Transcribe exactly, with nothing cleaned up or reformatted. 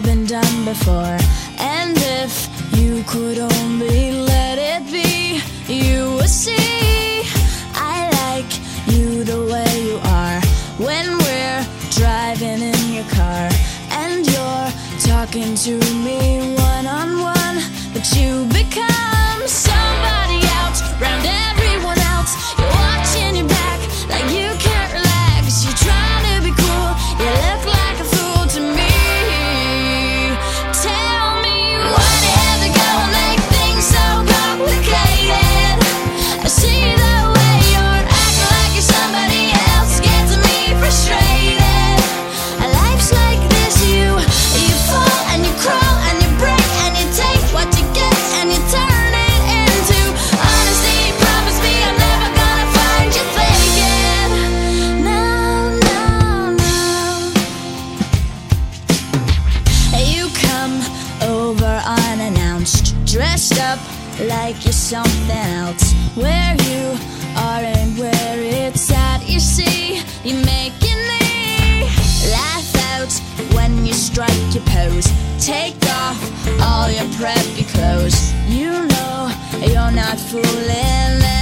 been done before. And if you could only let it be, you would see I like you the way you are. When we're driving in your car and you're talking to me one-on-one, but you become somebody else round everyone else. You're watching your back like you can't relax. You're trying to be cool, you look like a fool to me. Tell me what is it gonna make things so complicated? I see the way you're acting like you're somebody else, gets me frustrated. Life's like this, you you fall and you crawl and you break and you take what you get and you turn it into honesty. Promise me I'm never gonna find you faking. No, no, no. You come over unannounced, dressed up like you're something else. Where you are and where it's at, you see, you're making me laugh out when you strike your pose. Take off all your preppy clothes. You know you're not fooling